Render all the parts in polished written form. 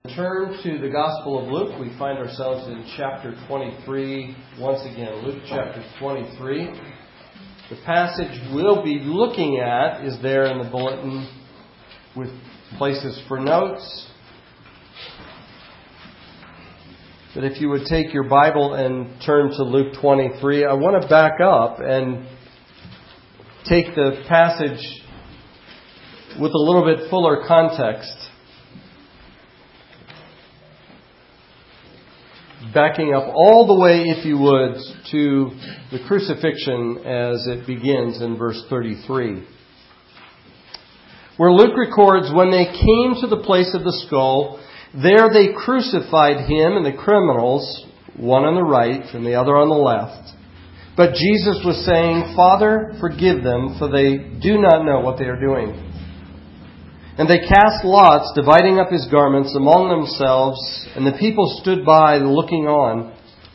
Turn to the Gospel of Luke. We find ourselves in chapter 23 once again. Luke chapter 23. The passage we'll be looking at is there in the bulletin with places for notes. But if you would take your Bible and turn to Luke 23, I want to back up and take the passage with a little bit fuller context. Backing up all the way, if you would, to the crucifixion as it begins in verse 33. Where Luke records, when they came to the place of the skull, there they crucified him and the criminals, one on the right and the other on the left. But Jesus was saying, Father, forgive them, for they do not know what they are doing. And they cast lots, dividing up his garments among themselves, and the people stood by looking on.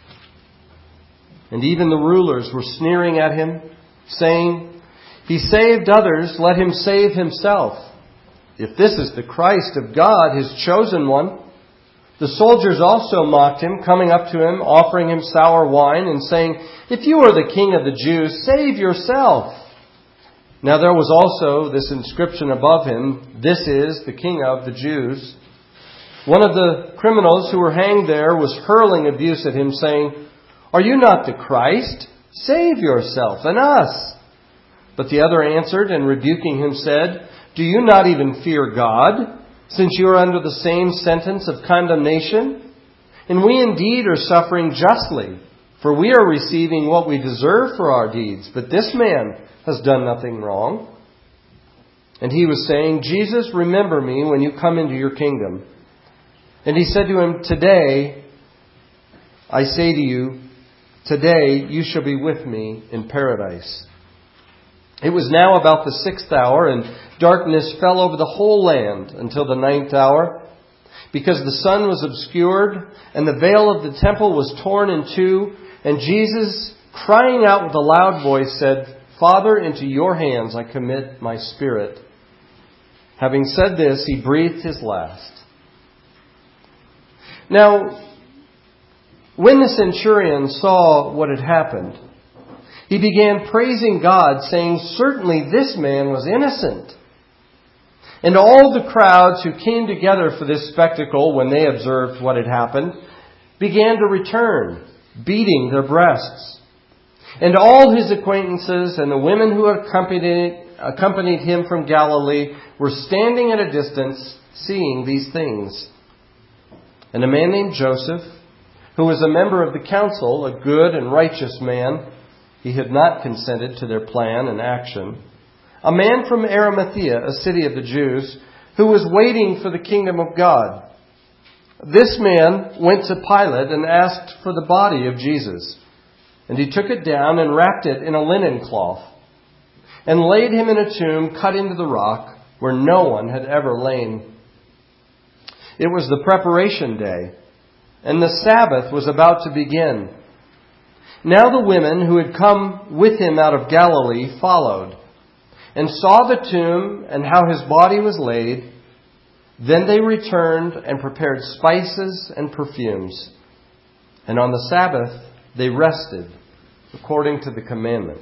And even the rulers were sneering at him, saying, He saved others, let him save himself. If this is the Christ of God, his chosen one. The soldiers also mocked him, coming up to him, offering him sour wine, and saying, If you are the king of the Jews, save yourself. Now there was also this inscription above him, This is the King of the Jews. One of the criminals who were hanged there was hurling abuse at him, saying, Are you not the Christ? Save yourself and us. But the other answered, and rebuking him said, Do you not even fear God, since you are under the same sentence of condemnation? And we indeed are suffering justly, for we are receiving what we deserve for our deeds. But this man has done nothing wrong. And he was saying, Jesus, remember me when you come into your kingdom. And he said to him, Today, I say to you, today you shall be with me in paradise. It was now about the 6th hour, and darkness fell over the whole land until the 9th hour, because the sun was obscured, and the veil of the temple was torn in two, and Jesus, crying out with a loud voice, said, Father, into your hands I commit my spirit. Having said this, he breathed his last. Now, when the centurion saw what had happened, he began praising God, saying, Certainly this man was innocent. And all the crowds who came together for this spectacle, when they observed what had happened, began to return, beating their breasts. And all his acquaintances and the women who accompanied him from Galilee were standing at a distance, seeing these things. And a man named Joseph, who was a member of the council, a good and righteous man, he had not consented to their plan and action, a man from Arimathea, a city of the Jews, who was waiting for the kingdom of God. This man went to Pilate and asked for the body of Jesus. And he took it down and wrapped it in a linen cloth and laid him in a tomb cut into the rock where no one had ever lain. It was the preparation day, and the Sabbath was about to begin. Now the women who had come with him out of Galilee followed and saw the tomb and how his body was laid. Then they returned and prepared spices and perfumes. And on the Sabbath they rested according to the commandment.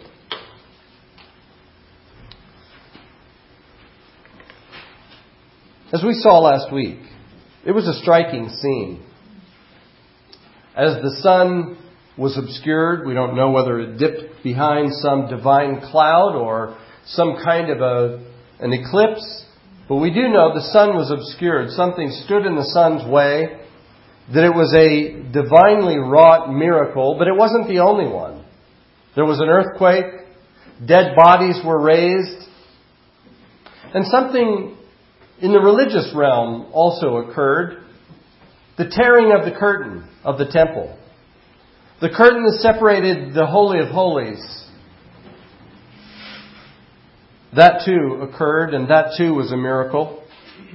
As we saw last week, it was a striking scene. As the sun was obscured, we don't know whether it dipped behind some divine cloud or some kind of an eclipse, but we do know the sun was obscured. Something stood in the sun's way. That it was a divinely wrought miracle, but it wasn't the only one. There was an earthquake, dead bodies were raised, and something in the religious realm also occurred. The tearing of the curtain of the temple. The curtain that separated the Holy of Holies. That too occurred, and that too was a miracle.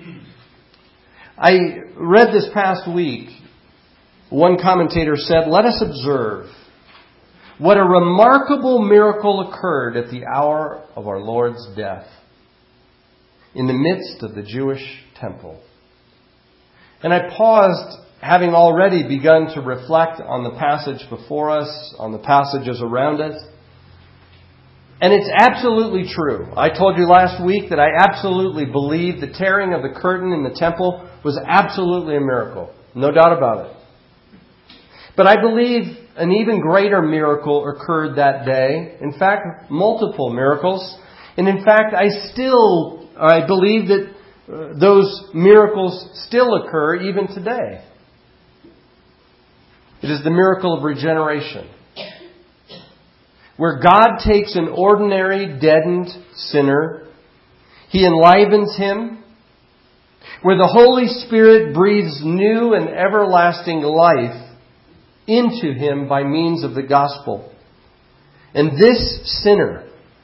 I read this past week, one commentator said, Let us observe what a remarkable miracle occurred at the hour of our Lord's death in the midst of the Jewish temple. And I paused, having already begun to reflect on the passage before us, on the passages around us. And it's absolutely true. I told you last week that I absolutely believe the tearing of the curtain in the temple was absolutely a miracle. No doubt about it. But I believe an even greater miracle occurred that day. In fact, multiple miracles. And in fact, I believe that those miracles still occur even today. It is the miracle of regeneration, where God takes an ordinary, deadened sinner, He enlivens him, where the Holy Spirit breathes new and everlasting life into him by means of the gospel. And this sinner,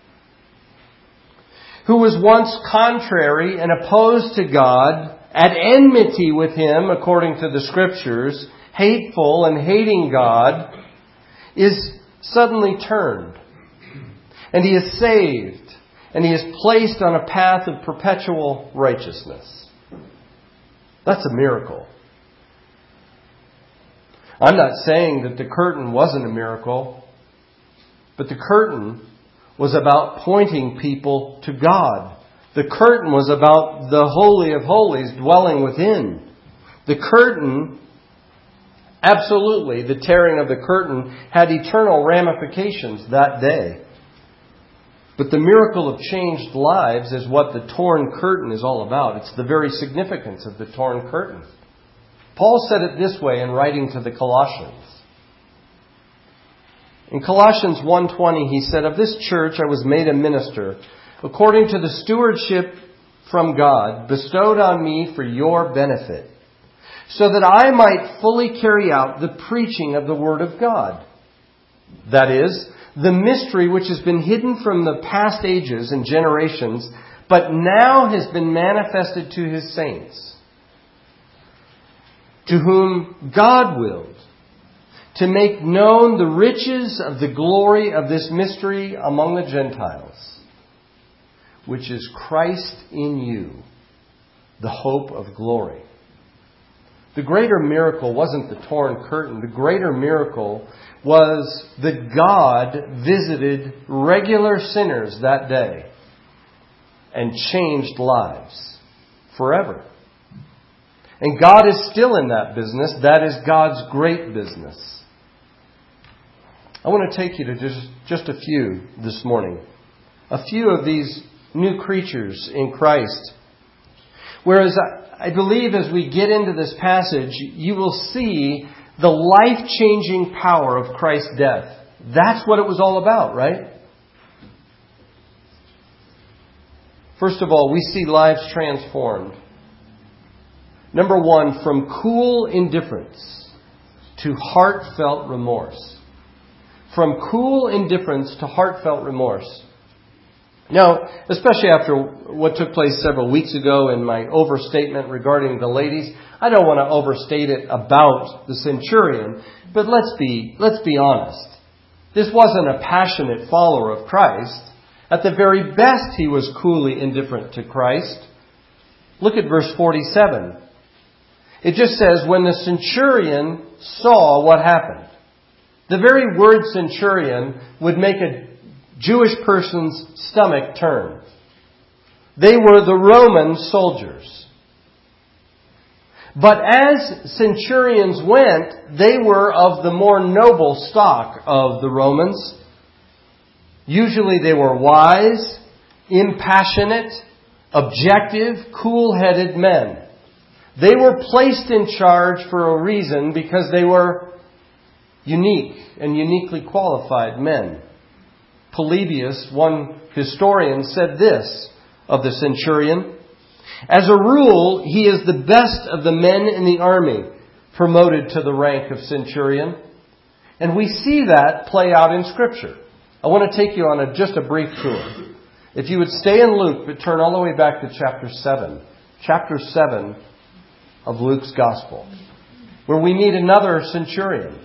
who was once contrary and opposed to God, at enmity with Him, according to the Scriptures, hateful and hating God, is suddenly turned. And he is saved. And he is placed on a path of perpetual righteousness. That's a miracle. I'm not saying that the curtain wasn't a miracle, but the curtain was about pointing people to God. The curtain was about the Holy of Holies dwelling within. The curtain, absolutely, the tearing of the curtain had eternal ramifications that day. But the miracle of changed lives is what the torn curtain is all about. It's the very significance of the torn curtain. Paul said it this way in writing to the Colossians. In Colossians 1:20, he said, "Of this church I was made a minister, according to the stewardship from God, bestowed on me for your benefit, so that I might fully carry out the preaching of the Word of God. That is, the mystery which has been hidden from the past ages and generations, but now has been manifested to His saints, to whom God willed to make known the riches of the glory of this mystery among the Gentiles, which is Christ in you, the hope of glory." The greater miracle wasn't the torn curtain. The greater miracle was that God visited regular sinners that day and changed lives forever. And God is still in that business. That is God's great business. I want to take you to just a few this morning. A few of these new creatures in Christ. Whereas I believe as we get into this passage, you will see the life-changing power of Christ's death. That's what it was all about, right? First of all, we see lives transformed. Number one, from cool indifference to heartfelt remorse. From cool indifference to heartfelt remorse. Now, especially after what took place several weeks ago in my overstatement regarding the ladies, I don't want to overstate it about the centurion, but let's be honest. This wasn't a passionate follower of Christ. At the very best, he was coolly indifferent to Christ. Look at verse 47. It just says, when the centurion saw what happened. The very word centurion would make a Jewish person's stomach turn. They were the Roman soldiers. But as centurions went, they were of the more noble stock of the Romans. Usually they were wise, impassionate, objective, cool-headed men. They were placed in charge for a reason, because they were unique and uniquely qualified men. Polybius, one historian, said this of the centurion: "As a rule, he is the best of the men in the army, promoted to the rank of centurion." And we see that play out in Scripture. I want to take you on just a brief tour. If you would stay in Luke, but turn all the way back to chapter 7. Chapter 7 of Luke's Gospel, where we meet another centurion.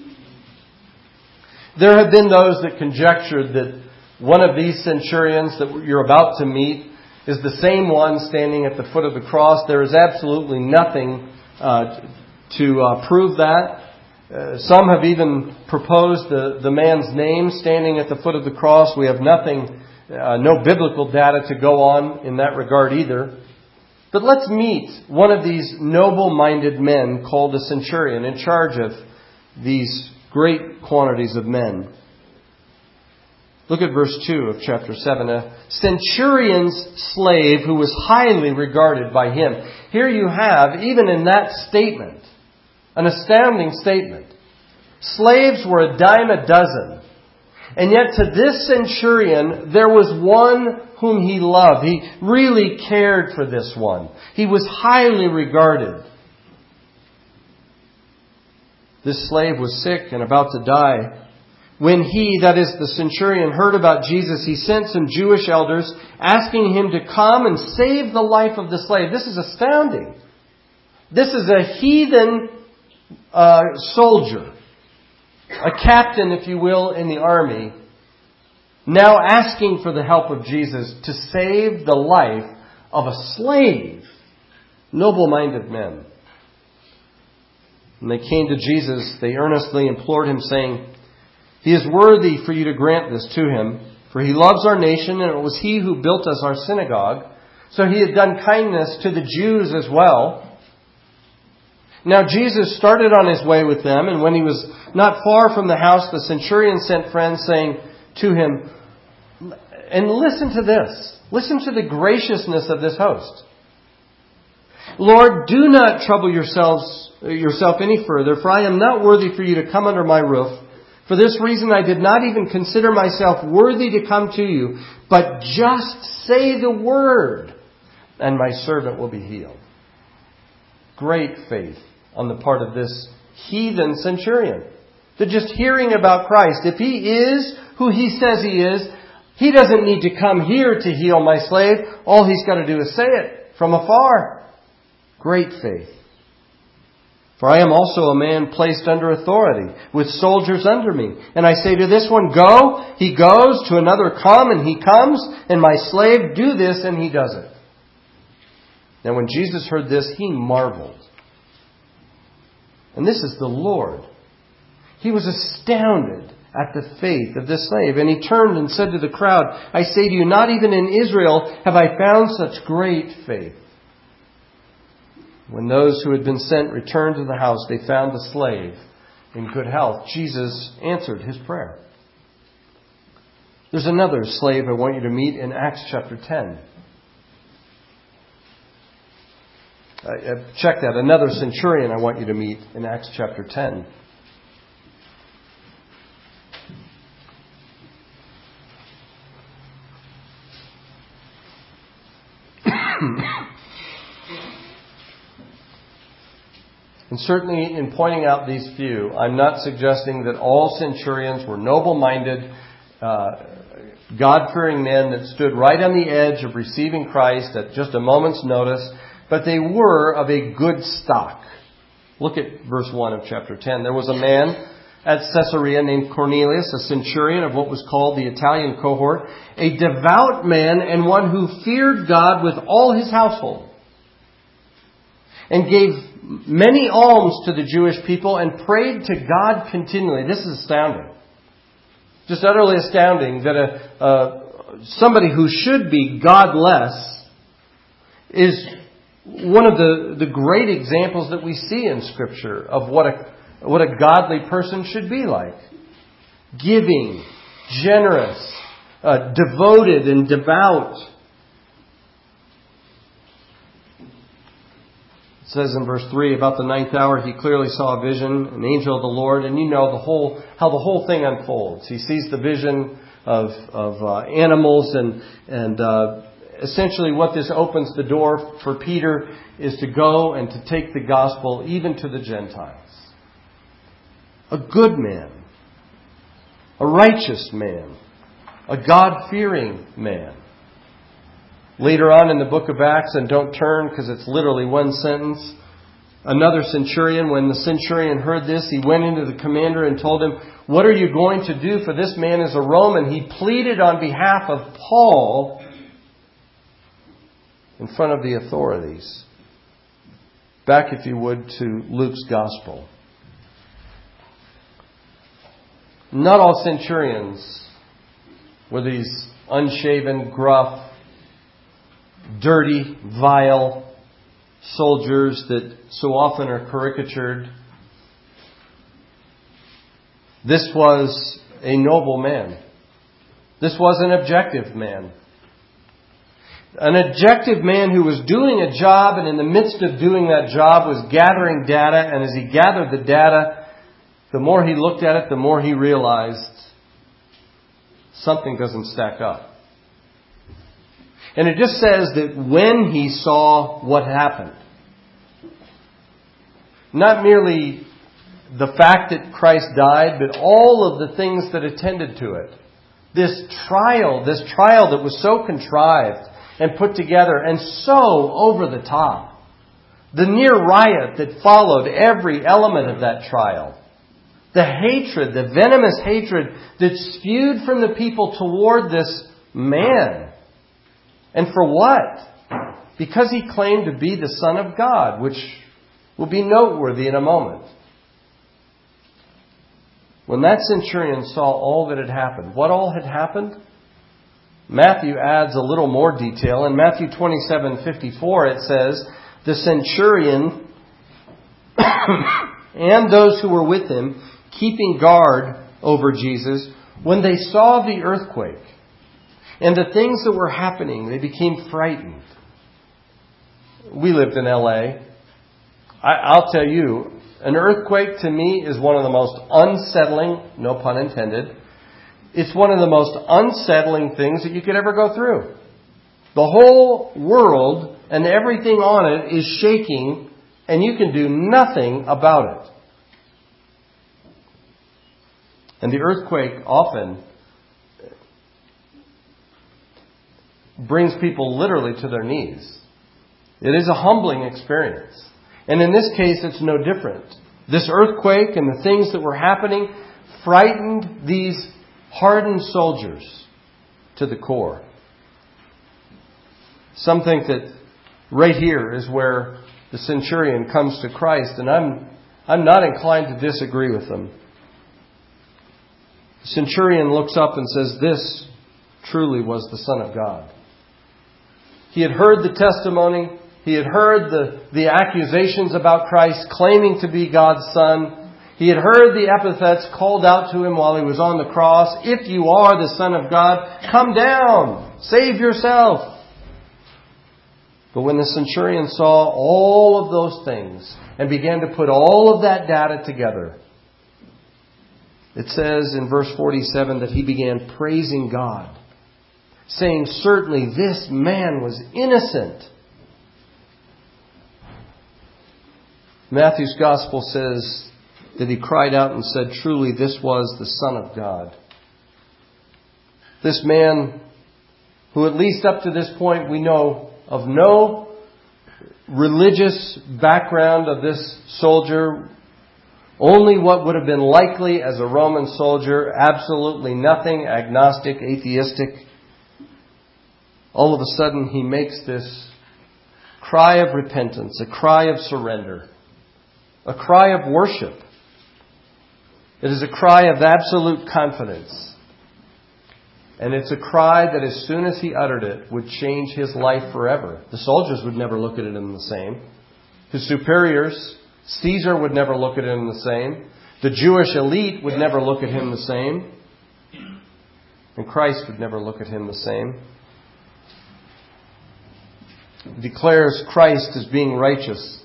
There have been those that conjectured that one of these centurions that you're about to meet is the same one standing at the foot of the cross. There is absolutely nothing to prove that. Some have even proposed the man's name standing at the foot of the cross. We have nothing, no biblical data to go on in that regard either. But let's meet one of these noble-minded men called a centurion in charge of these great quantities of men. Look at verse 2 of chapter 7. A centurion's slave who was highly regarded by him. Here you have, even in that statement, an astounding statement. Slaves were a dime a dozen. And yet to this centurion, there was one whom he loved. He really cared for this one. He was highly regarded. This slave was sick and about to die. When he, that is the centurion, heard about Jesus, he sent some Jewish elders asking him to come and save the life of the slave. This is astounding. This is a heathen soldier, a captain, if you will, in the army, now asking for the help of Jesus to save the life of a slave. Noble-minded men. When they came to Jesus, they earnestly implored him, saying, "He is worthy for you to grant this to him, for he loves our nation, and it was he who built us our synagogue. So he had done kindness to the Jews as well." Now Jesus started on his way with them, and when he was not far from the house, the centurion sent friends, saying to him, and listen to this, listen to the graciousness of this host. "Lord, do not trouble yourself any further, for I am not worthy for you to come under my roof. For this reason I did not even consider myself worthy to come to you, but just say the word, and my servant will be healed." Great faith on the part of this heathen centurion. To just hearing about Christ. If he is who he says he is, he doesn't need to come here to heal my slave. All he's got to do is say it from afar. Great faith. "For I am also a man placed under authority, with soldiers under me. And I say to this one, 'Go,' he goes, to another, 'Come,' and he comes, and my slave, 'Do this,' and he does it." Now when Jesus heard this, he marveled. And this is the Lord. He was astounded at the faith of this slave. And he turned and said to the crowd, "I say to you, not even in Israel have I found such great faith." When those who had been sent returned to the house, they found the slave in good health. Jesus answered his prayer. There's another slave I want you to meet in Acts chapter 10. Check that. Another centurion I want you to meet in Acts chapter 10. And certainly in pointing out these few, I'm not suggesting that all centurions were noble-minded, God-fearing men that stood right on the edge of receiving Christ at just a moment's notice, but they were of a good stock. Look at verse 1 of chapter 10. "There was a man at Caesarea named Cornelius, a centurion of what was called the Italian cohort, a devout man and one who feared God with all his household, and gave many alms to the Jewish people and prayed to God continually." This is astounding. Just utterly astounding that somebody who should be godless is one of the great examples that we see in Scripture of what a godly person should be like. Giving, generous, devoted and devout. It says in verse 3, about the 9th hour, he clearly saw a vision, an angel of the Lord, and you know how the whole thing unfolds. He sees the vision of animals, and essentially what this opens the door for Peter is to go and to take the gospel even to the Gentiles. A good man, a righteous man, a God-fearing man. Later on in the book of Acts, and don't turn because it's literally one sentence, another centurion, when the centurion heard this, he went into the commander and told him, "What are you going to do? For this man is a Roman." He pleaded on behalf of Paul in front of the authorities. back, if you would, to Luke's Gospel. Not all centurions were these unshaven, gruff, dirty, vile soldiers that so often are caricatured. This was a noble man. This was an objective man. An objective man who was doing a job, and in the midst of doing that job was gathering data. And as he gathered the data, the more he looked at it, the more he realized something doesn't stack up. And it just says that when he saw what happened, not merely the fact that Christ died, but all of the things that attended to it. This trial that was so contrived and put together and so over the top. The near riot that followed every element of that trial. The hatred, the venomous hatred that spewed from the people toward this man. And for what? Because he claimed to be the Son of God, which will be noteworthy in a moment. When that centurion saw all that had happened, what all had happened? Matthew adds a little more detail. In Matthew 27:54 it says, the centurion and those who were with him, keeping guard over Jesus, when they saw the earthquake and the things that were happening, they became frightened. We lived in L.A. I'll tell you, an earthquake to me is one of the most unsettling, no pun intended, it's one of the most unsettling things that you could ever go through. The whole world and everything on it is shaking, and you can do nothing about it. And the earthquake often brings people literally to their knees. It is a humbling experience. And in this case, it's no different. This earthquake and the things that were happening frightened these hardened soldiers to the core. Some think that right here is where the centurion comes to Christ, and I'm not inclined to disagree with them. The centurion looks up and says, this truly was the Son of God. He had heard the testimony. He had heard the accusations about Christ claiming to be God's Son. He had heard the epithets called out to him while he was on the cross. If you are the Son of God, come down. Save yourself. But when the centurion saw all of those things and began to put all of that data together, it says in verse 47 that he began praising God, saying, certainly this man was innocent. Matthew's Gospel says that he cried out and said, truly this was the Son of God. This man, who at least up to this point we know of no religious background of this soldier, only what would have been likely as a Roman soldier, absolutely nothing, agnostic, atheistic. All of a sudden he makes this cry of repentance, a cry of surrender, a cry of worship. It is a cry of absolute confidence. And it's a cry that as soon as he uttered it would change his life forever. The soldiers would never look at it in the same. His superiors, Caesar, would never look at him the same. The Jewish elite would never look at him the same. And Christ would never look at him the same. He declares Christ as being righteous.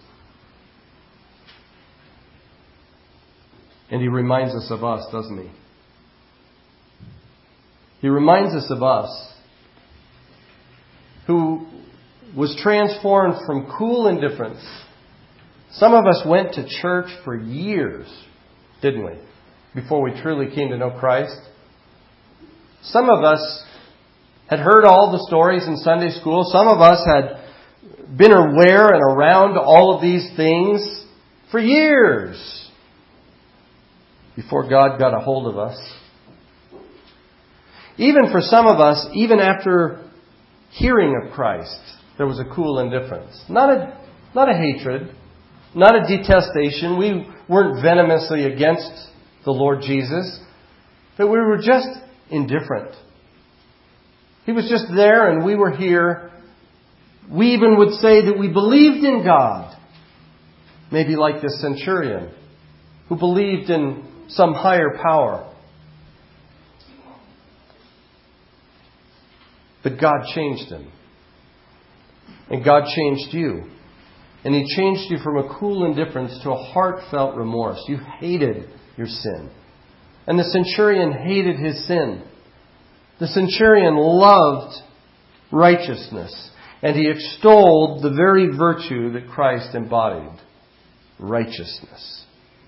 And he reminds us of us, doesn't he? He reminds us of us, who was transformed from cool indifference. Some of us went to church for years, didn't we? Before we truly came to know Christ. Some of us had heard all the stories in Sunday school. Some of us had been aware and around all of these things for years before God got a hold of us. Even for some of us, even after hearing of Christ, there was a cool indifference. Not a hatred, not a detestation. We weren't venomously against the Lord Jesus, but we were just indifferent. He was just there and we were here. We even would say that we believed in God. Maybe like this centurion who believed in some higher power. But God changed him. And God changed you. And He changed you from a cool indifference to a heartfelt remorse. You hated your sin. And the centurion hated his sin. The centurion loved righteousness. And he extolled the very virtue that Christ embodied. Righteousness.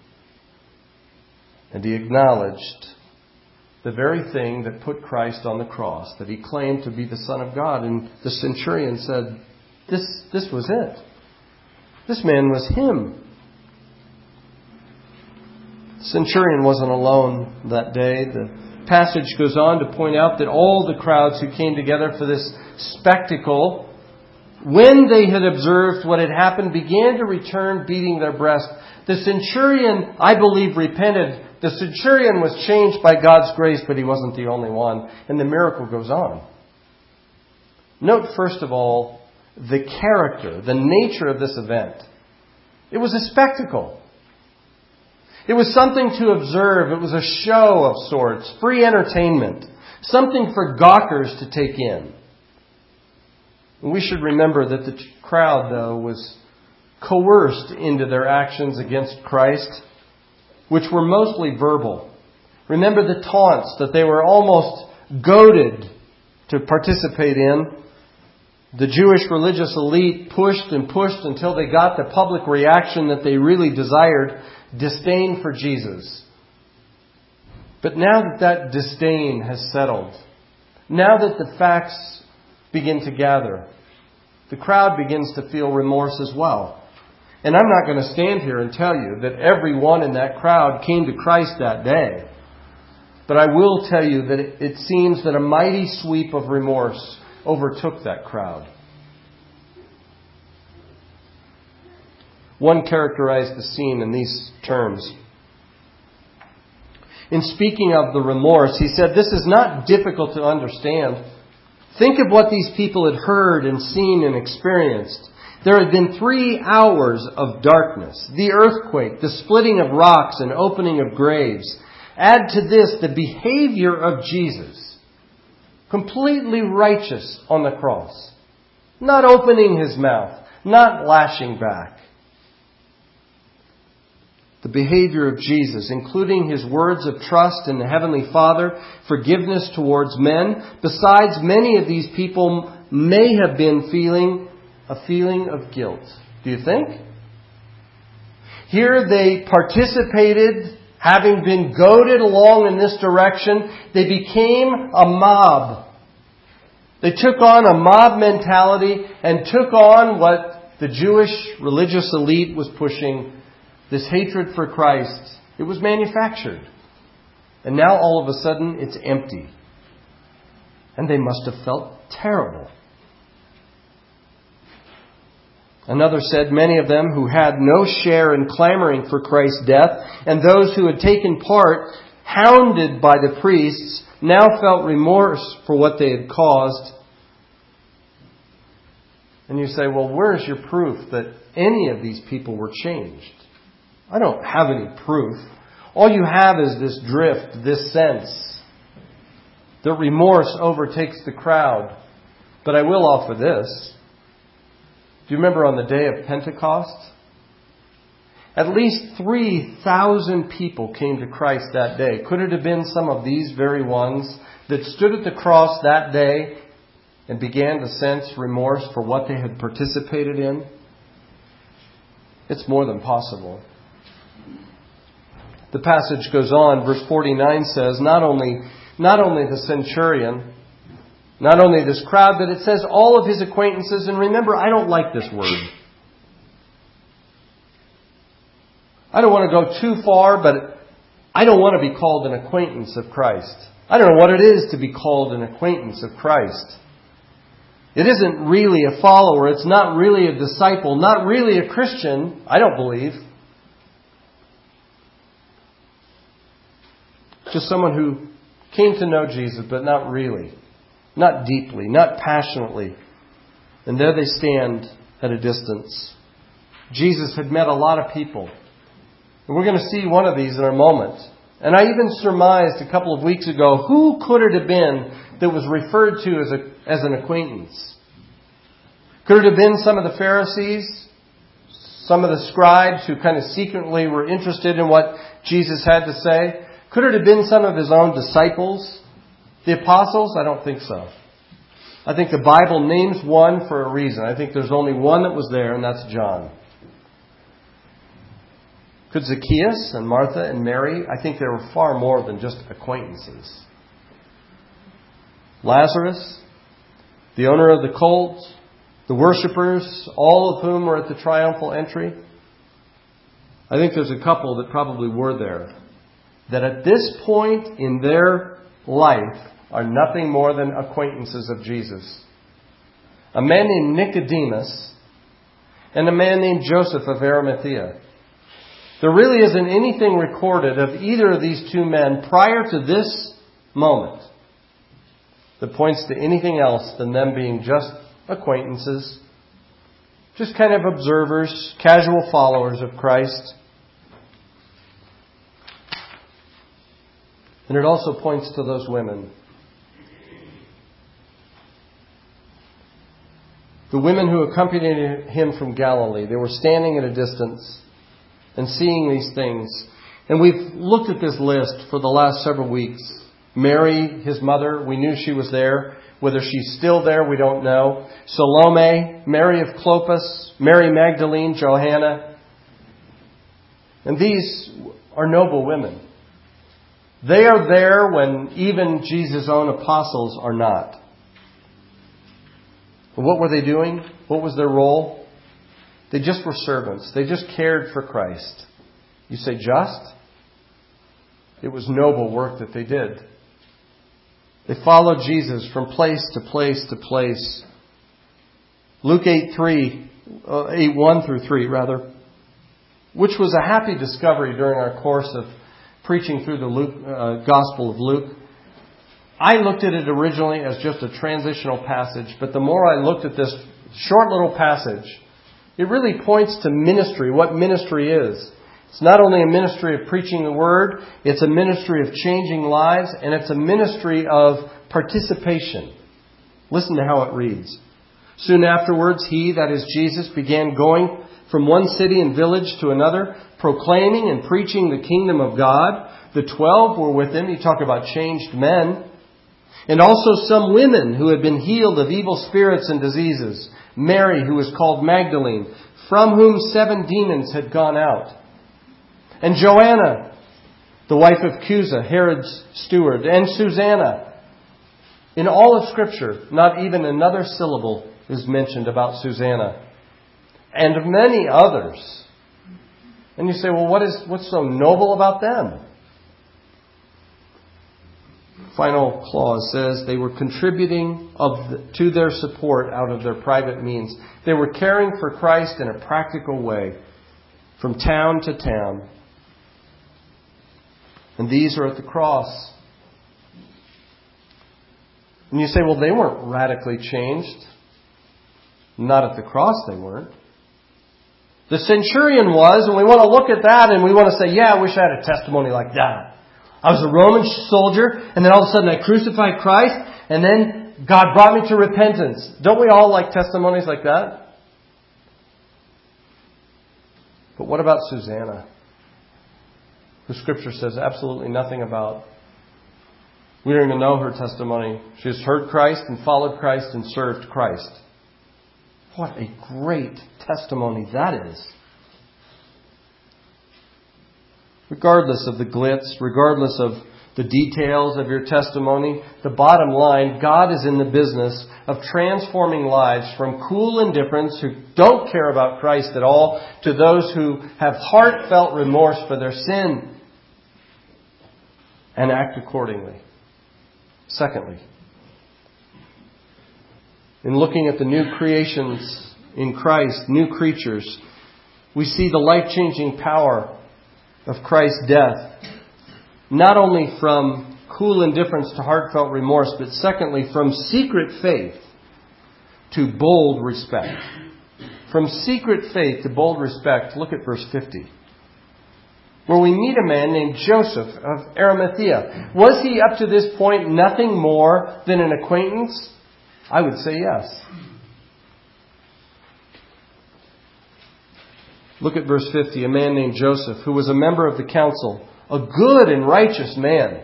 And he acknowledged the very thing that put Christ on the cross, that he claimed to be the Son of God. And the centurion said, this was it. This man was him. The centurion wasn't alone that day. The passage goes on to point out that all the crowds who came together for this spectacle, when they had observed what had happened, began to return beating their breast. The centurion, I believe, repented. The centurion was changed by God's grace, but he wasn't the only one. And the miracle goes on. Note, first of all, the character, the nature of this event. It was a spectacle. It was something to observe. It was a show of sorts, free entertainment, something for gawkers to take in. And we should remember that the crowd, though, was coerced into their actions against Christ, which were mostly verbal. Remember the taunts that they were almost goaded to participate in. The Jewish religious elite pushed and pushed until they got the public reaction that they really desired, disdain for Jesus. But now that that disdain has settled, now that the facts begin to gather, the crowd begins to feel remorse as well. And I'm not going to stand here and tell you that everyone in that crowd came to Christ that day. But I will tell you that it seems that a mighty sweep of remorse overtook that crowd. One characterized the scene in these terms. In speaking of the remorse, he said, "This is not difficult to understand. Think of what these people had heard and seen and experienced. There had been 3 hours of darkness, the earthquake, the splitting of rocks and opening of graves. Add to this the behavior of Jesus, completely righteous on the cross, not opening his mouth, not lashing back. The behavior of Jesus, including his words of trust in the Heavenly Father, forgiveness towards men. Besides, many of these people may have been feeling a feeling of guilt. Do you think? Here they participated, having been goaded along in this direction. They became a mob. They took on a mob mentality and took on what the Jewish religious elite was pushing. This hatred for Christ, it was manufactured. And now all of a sudden it's empty. And they must have felt terrible. Another said, many of them who had no share in clamoring for Christ's death, and those who had taken part, hounded by the priests, now felt remorse for what they had caused. And you say, well, where's your proof that any of these people were changed? I don't have any proof. All you have is this drift, this sense that remorse overtakes the crowd. But I will offer this. Do you remember on the day of Pentecost? At least 3,000 people came to Christ that day. Could it have been some of these very ones that stood at the cross that day and began to sense remorse for what they had participated in? It's more than possible. The passage goes on, verse 49 says, not only the centurion, not only this crowd, but it says all of his acquaintances. And remember, I don't like this word. I don't want to go too far, but I don't want to be called an acquaintance of Christ. I don't know what it is to be called an acquaintance of Christ. It isn't really a follower. It's not really a disciple. Not really a Christian, I don't believe. Just someone who came to know Jesus, but not really. Not deeply. Not passionately. And there they stand at a distance. Jesus had met a lot of people. And we're going to see one of these in a moment. And I even surmised a couple of weeks ago, who could it have been that was referred to as an acquaintance? Could it have been some of the Pharisees? Some of the scribes who kind of secretly were interested in what Jesus had to say? Could it have been some of his own disciples? The apostles? I don't think so. I think the Bible names one for a reason. I think there's only one that was there, and that's John. Could Zacchaeus and Martha and Mary? I think they were far more than just acquaintances. Lazarus, the owner of the colt, the worshippers, all of whom were at the triumphal entry. I think there's a couple that probably were there, that at this point in their life are nothing more than acquaintances of Jesus. A man named Nicodemus and a man named Joseph of Arimathea. There really isn't anything recorded of either of these two men prior to this moment that points to anything else than them being just acquaintances, just kind of observers, casual followers of Christ. And it also points to those women. The women who accompanied him from Galilee. They were standing at a distance and seeing these things. And we've looked at this list for the last several weeks. Mary, his mother, we knew she was there. Whether she's still there, we don't know. Salome, Mary of Clopas, Mary Magdalene, Johanna. And these are noble women. They are there when even Jesus' own apostles are not. But what were they doing? What was their role? They just were servants. They just cared for Christ. You say just? It was noble work that they did. They followed Jesus from place to place to place. Luke 8:1 through 3, which was a happy discovery during our course of preaching through the Gospel of Luke. I looked at it originally as just a transitional passage, but the more I looked at this short little passage, it really points to ministry, what ministry is. It's not only a ministry of preaching the Word, it's a ministry of changing lives, and it's a ministry of participation. Listen to how it reads. Soon afterwards, he, that is Jesus, began going from one city and village to another, proclaiming and preaching the kingdom of God. The 12 were with him. You talk about changed men. And also some women who had been healed of evil spirits and diseases. Mary, who was called Magdalene, from whom 7 demons had gone out. And Joanna, the wife of Chuza, Herod's steward. And Susanna. In all of Scripture, not even another syllable is mentioned about Susanna. And many others. And you say, well, what's so noble about them? Final clause says they were contributing to their support out of their private means. They were caring for Christ in a practical way from town to town. And these are at the cross. And you say, well, they weren't radically changed. Not at the cross they weren't. The centurion was, and we want to look at that and we want to say, yeah, I wish I had a testimony like that. I was a Roman soldier, and then all of a sudden I crucified Christ, and then God brought me to repentance. Don't we all like testimonies like that? But what about Susanna, who Scripture says absolutely nothing about? We don't even know her testimony. She has heard Christ and followed Christ and served Christ. What a great testimony that is. Regardless of the glitz, regardless of the details of your testimony, the bottom line, God is in the business of transforming lives from cool indifference who don't care about Christ at all to those who have heartfelt remorse for their sin and act accordingly. Secondly, in looking at the new creations in Christ, new creatures, we see the life-changing power of Christ's death, not only from cool indifference to heartfelt remorse, but secondly, from secret faith to bold respect. From secret faith to bold respect, look at verse 50, where we meet a man named Joseph of Arimathea. Was he up to this point nothing more than an acquaintance? I would say yes. Look at verse 50. A man named Joseph, who was a member of the council, a good and righteous man.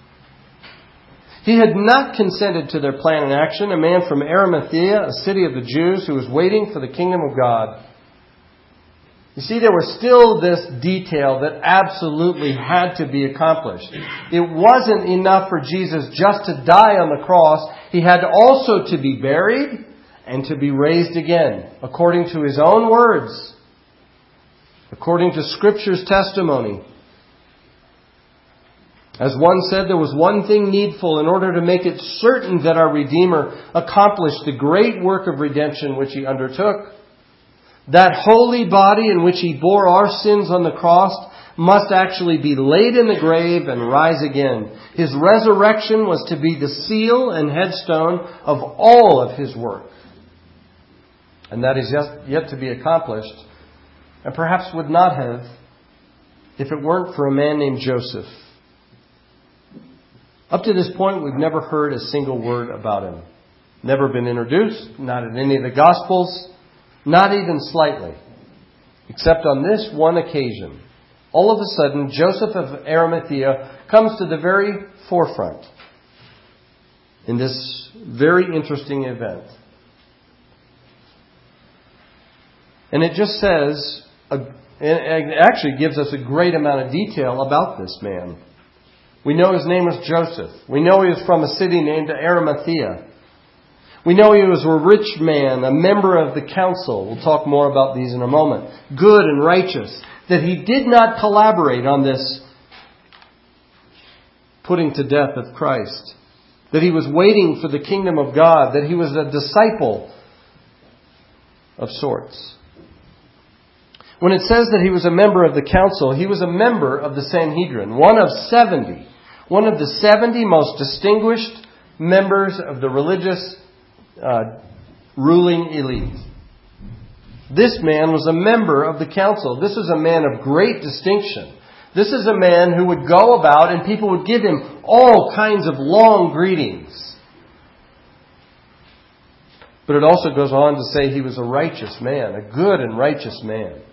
He had not consented to their plan and action. A man from Arimathea, a city of the Jews, who was waiting for the kingdom of God. You see, there was still this detail that absolutely had to be accomplished. It wasn't enough for Jesus just to die on the cross. He had also to be buried and to be raised again, according to his own words, according to Scripture's testimony. As one said, there was one thing needful in order to make it certain that our Redeemer accomplished the great work of redemption which He undertook. That holy body in which He bore our sins on the cross must actually be laid in the grave and rise again. His resurrection was to be the seal and headstone of all of His work. And that is yet to be accomplished, and perhaps would not have if it weren't for a man named Joseph. Up to this point, we've never heard a single word about him. Never been introduced, not in any of the Gospels, not even slightly, except on this one occasion. All of a sudden, Joseph of Arimathea comes to the very forefront in this very interesting event. And it just says, it actually gives us a great amount of detail about this man. We know his name was Joseph. We know he was from a city named Arimathea. We know he was a rich man, a member of the council. We'll talk more about these in a moment. Good and righteous. That he did not collaborate on this putting to death of Christ. That he was waiting for the kingdom of God. That he was a disciple of sorts. When it says that he was a member of the council, he was a member of the Sanhedrin, one of 70. One of the 70 most distinguished members of the religious ruling elite. This man was a member of the council. This is a man of great distinction. This is a man who would go about and people would give him all kinds of long greetings. But it also goes on to say he was a righteous man, a good and righteous man.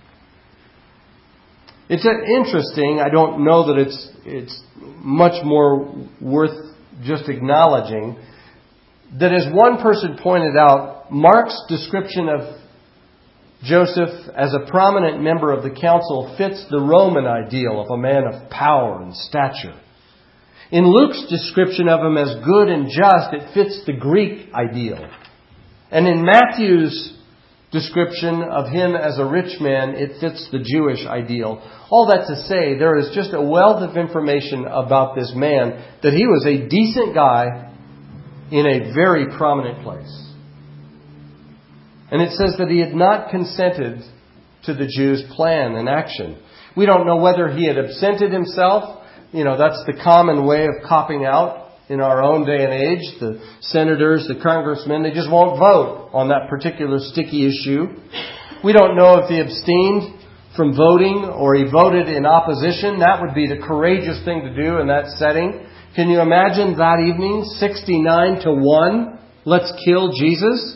It's interesting, I don't know that it's much more worth just acknowledging, that as one person pointed out, Mark's description of Joseph as a prominent member of the council fits the Roman ideal of a man of power and stature. In Luke's description of him as good and just, it fits the Greek ideal. And in Matthew's description of him as a rich man, it fits the Jewish ideal. All that to say, there is just a wealth of information about this man, that he was a decent guy in a very prominent place. And it says that he had not consented to the Jews' plan and action. We don't know whether he had absented himself. That's the common way of copping out in our own day and age. The senators, the congressmen, they just won't vote on that particular sticky issue. We don't know if he abstained from voting or he voted in opposition. That would be the courageous thing to do in that setting. Can you imagine that evening, 69-1, let's kill Jesus?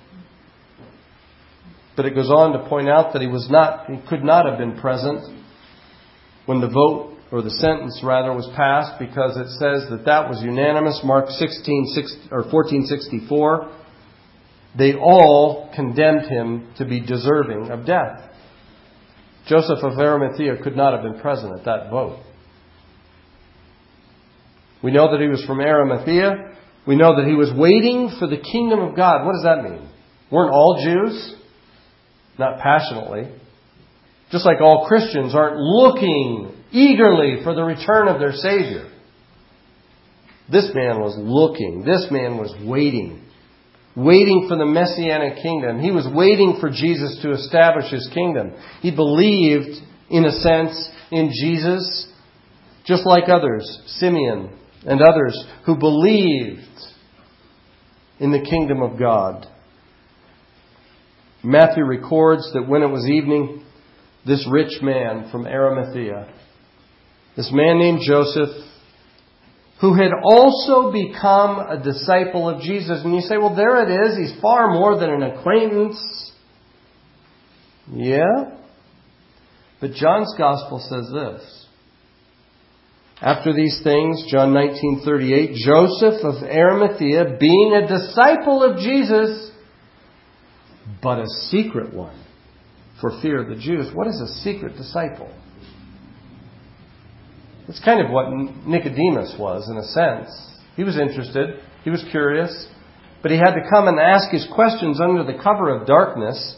But it goes on to point out that he could not have been present when the vote, or the sentence rather, was passed, because it says that was unanimous. Mark 14:64. They all condemned him to be deserving of death. Joseph of Arimathea could not have been present at that vote. We know that he was from Arimathea. We know that he was waiting for the kingdom of God. What does that mean? Weren't all Jews? Not passionately. Just like all Christians aren't looking eagerly for the return of their Savior. This man was looking. This man was waiting. waiting for the Messianic kingdom. He was waiting for Jesus to establish His kingdom. He believed, in a sense, in Jesus, just like others, Simeon and others who believed in the kingdom of God. Matthew records that when it was evening, this rich man from Arimathea, this man named Joseph, who had also become a disciple of Jesus. And you say, well, there it is. He's far more than an acquaintance. Yeah. But John's Gospel says this. After these things, John 19:38, Joseph of Arimathea, being a disciple of Jesus, but a secret one, for fear of the Jews. What is a secret disciple? It's kind of what Nicodemus was, in a sense. He was interested. He was curious. But he had to come and ask his questions under the cover of darkness.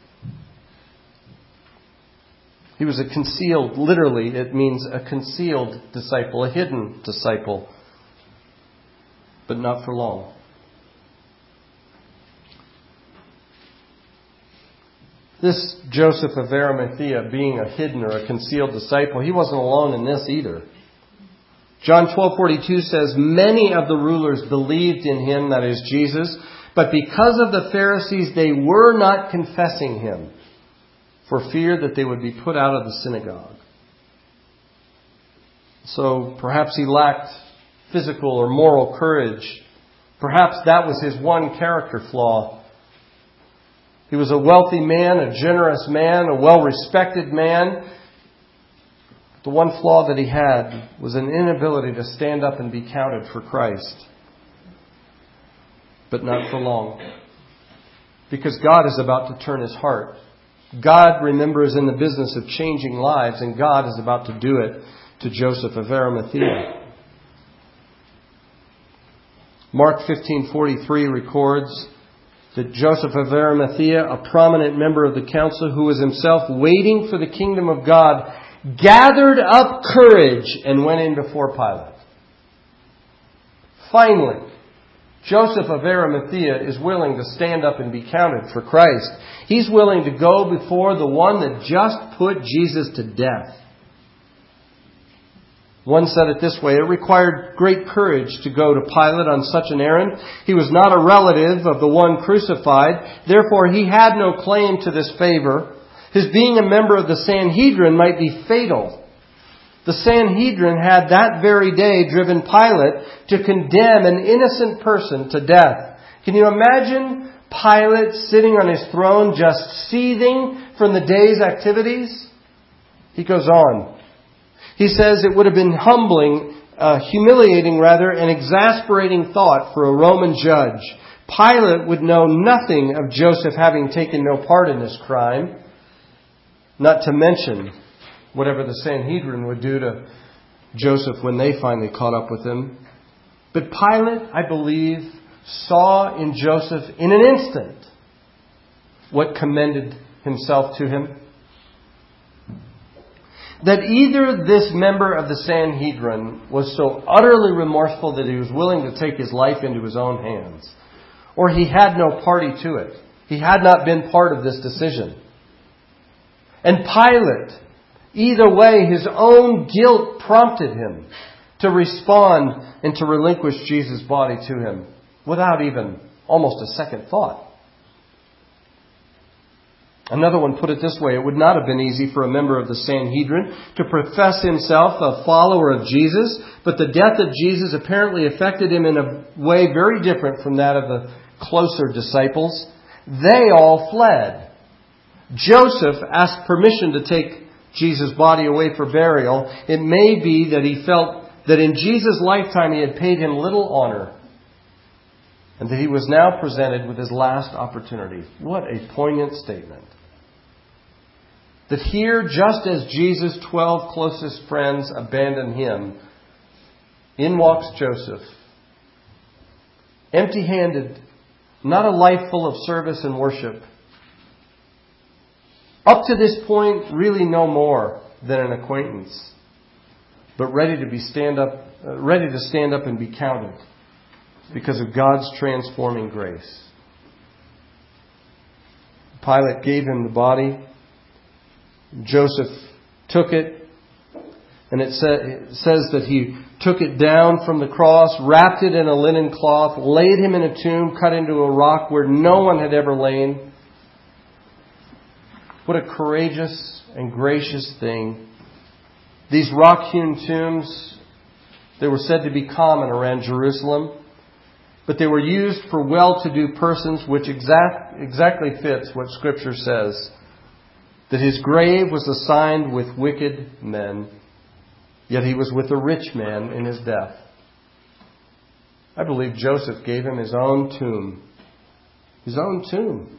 He was a concealed, literally, it means a concealed disciple, a hidden disciple. But not for long. This Joseph of Arimathea, being a hidden or a concealed disciple, he wasn't alone in this either. John 12:42 says, many of the rulers believed in him, that is Jesus, but because of the Pharisees they were not confessing him, for fear that they would be put out of the synagogue. So perhaps he lacked physical or moral courage. Perhaps that was his one character flaw. He was a wealthy man, a generous man, a well-respected man. The one flaw that he had was an inability to stand up and be counted for Christ. But not for long. Because God is about to turn His heart. God, remember, is in the business of changing lives, and God is about to do it to Joseph of Arimathea. Mark 15:43 records that Joseph of Arimathea, a prominent member of the council who was himself waiting for the kingdom of God, gathered up courage and went in before Pilate. Finally, Joseph of Arimathea is willing to stand up and be counted for Christ. He's willing to go before the one that just put Jesus to death. One said it this way, it required great courage to go to Pilate on such an errand. He was not a relative of the one crucified. Therefore, he had no claim to this favor. His being a member of the Sanhedrin might be fatal. The Sanhedrin had that very day driven Pilate to condemn an innocent person to death. Can you imagine Pilate sitting on his throne just seething from the day's activities? He goes on. He says it would have been humiliating, and exasperating thought for a Roman judge. Pilate would know nothing of Joseph having taken no part in this crime, not to mention whatever the Sanhedrin would do to Joseph when they finally caught up with him. But Pilate, I believe, saw in Joseph in an instant what commended himself to him. That either this member of the Sanhedrin was so utterly remorseful that he was willing to take his life into his own hands, or he had no party to it. He had not been part of this decision. And Pilate, either way, his own guilt prompted him to respond and to relinquish Jesus' body to him without even almost a second thought. Another one put it this way, it would not have been easy for a member of the Sanhedrin to profess himself a follower of Jesus, but the death of Jesus apparently affected him in a way very different from that of the closer disciples. They all fled. Joseph asked permission to take Jesus' body away for burial. It may be that he felt that in Jesus' lifetime he had paid him little honor, and that he was now presented with his last opportunity. What a poignant statement. That here, just as Jesus' 12 closest friends abandoned him, in walks Joseph. Empty-handed, not a life full of service and worship. Up to this point, really no more than an acquaintance, but ready to stand up and be counted because of God's transforming grace. Pilate gave him the body. Joseph took it. And it says that he took it down from the cross, wrapped it in a linen cloth, laid him in a tomb cut into a rock where no one had ever lain. What a courageous and gracious thing. These rock-hewn tombs, they were said to be common around Jerusalem, but they were used for well-to-do persons, which exactly fits what Scripture says, that his grave was assigned with wicked men, yet he was with a rich man in his death. I believe Joseph gave him his own tomb. His own tomb.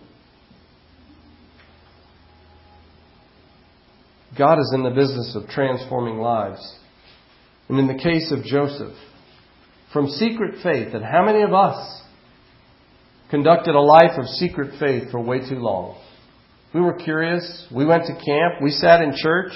God is in the business of transforming lives. And in the case of Joseph, from secret faith, and how many of us conducted a life of secret faith for way too long? We were curious. We went to camp. We sat in church.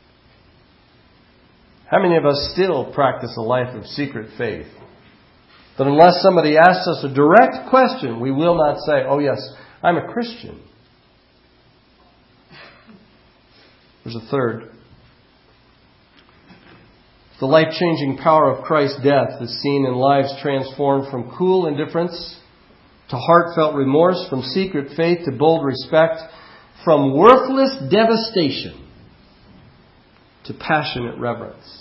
How many of us still practice a life of secret faith? That unless somebody asks us a direct question, we will not say, "Oh yes, I'm a Christian." There's a third. The life-changing power of Christ's death is seen in lives transformed from cool indifference to heartfelt remorse, from secret faith to bold respect, from worthless devastation to passionate reverence.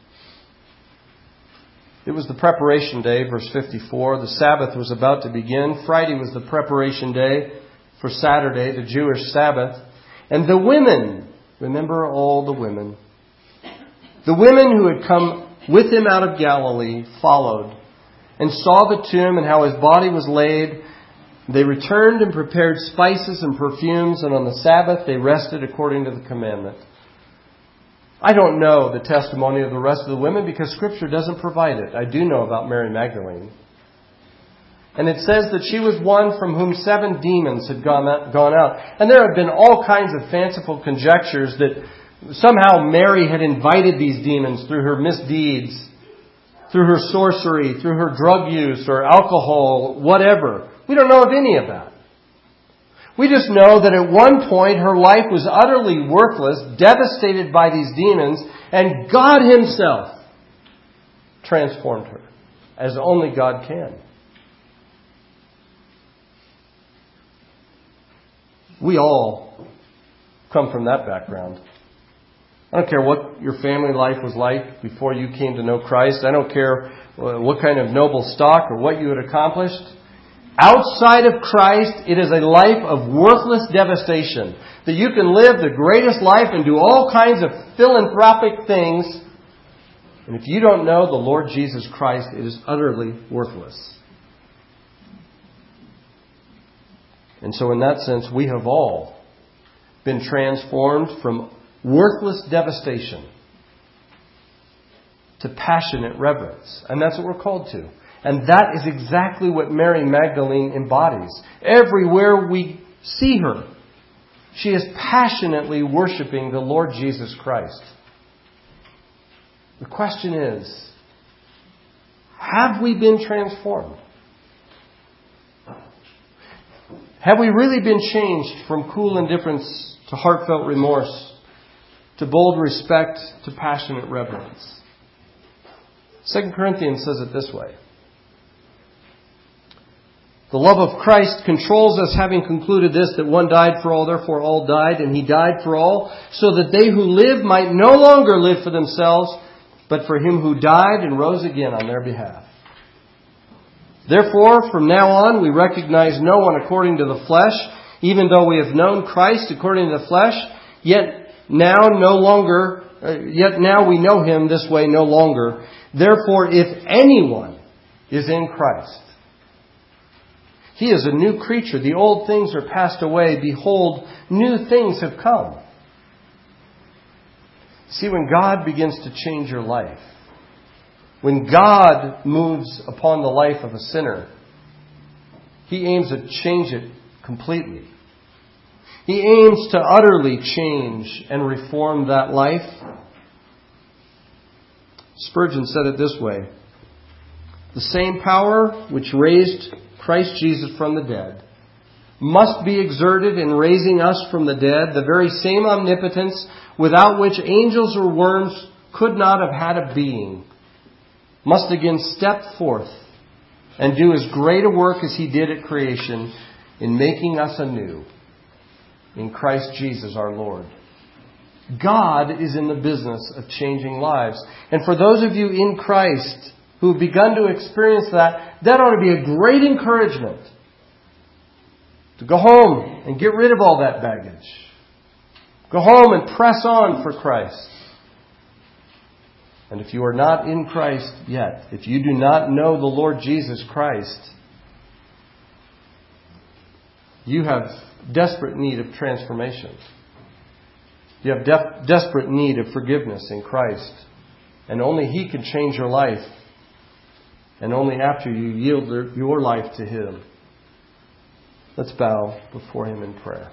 It was the preparation day, verse 54. The Sabbath was about to begin. Friday was the preparation day for Saturday, the Jewish Sabbath. And the women, remember all the women, the women who had come with him out of Galilee followed and saw the tomb and how his body was laid. They returned and prepared spices and perfumes, and on the Sabbath they rested according to the commandment. I don't know the testimony of the rest of the women because Scripture doesn't provide it. I do know about Mary Magdalene. And it says that she was one from whom 7 demons had gone out. And there have been all kinds of fanciful conjectures that somehow Mary had invited these demons through her misdeeds, through her sorcery, through her drug use or alcohol, whatever. We don't know of any of that. We just know that at one point her life was utterly worthless, devastated by these demons, and God Himself transformed her, as only God can. We all come from that background. I don't care what your family life was like before you came to know Christ. I don't care what kind of noble stock or what you had accomplished. Outside of Christ, it is a life of worthless devastation. That you can live the greatest life and do all kinds of philanthropic things. And if you don't know the Lord Jesus Christ, it is utterly worthless. And so in that sense, we have all been transformed from worthless devastation to passionate reverence. And that's what we're called to. And that is exactly what Mary Magdalene embodies. Everywhere we see her, she is passionately worshiping the Lord Jesus Christ. The question is, have we been transformed? Have we really been changed from cool indifference to heartfelt remorse, to bold respect, to passionate reverence? 2 Corinthians says it this way. The love of Christ controls us, having concluded this, that one died for all, therefore all died, and He died for all, so that they who live might no longer live for themselves, but for Him who died and rose again on their behalf. Therefore, from now on, we recognize no one according to the flesh, even though we have known Christ according to the flesh, yet now we know Him this way no longer. Therefore, if anyone is in Christ, he is a new creature. The old things are passed away. Behold, new things have come. See, when God begins to change your life, when God moves upon the life of a sinner, He aims to change it completely. He aims to utterly change and reform that life. Spurgeon said it this way. The same power which raised Christ Jesus from the dead must be exerted in raising us from the dead, the very same omnipotence without which angels or worms could not have had a being, must again step forth and do as great a work as He did at creation in making us anew in Christ Jesus our Lord. God is in the business of changing lives. And for those of you in Christ who have begun to experience that, that ought to be a great encouragement to go home and get rid of all that baggage. Go home and press on for Christ. And if you are not in Christ yet, if you do not know the Lord Jesus Christ, you have desperate need of transformation. You have desperate need of forgiveness in Christ. And only He can change your life. And only after you yield your life to Him. Let's bow before Him in prayer.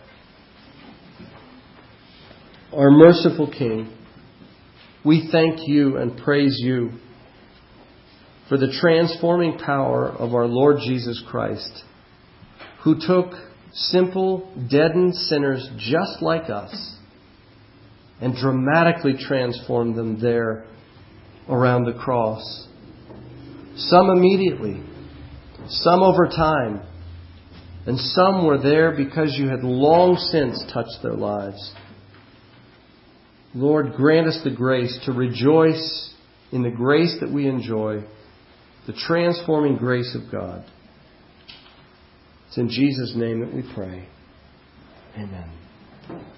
Our merciful King, we thank You and praise You for the transforming power of our Lord Jesus Christ, who took simple, deadened sinners just like us and dramatically transformed them there around the cross. Some immediately, some over time, and some were there because You had long since touched their lives. Lord, grant us the grace to rejoice in the grace that we enjoy, the transforming grace of God. It's in Jesus' name that we pray. Amen.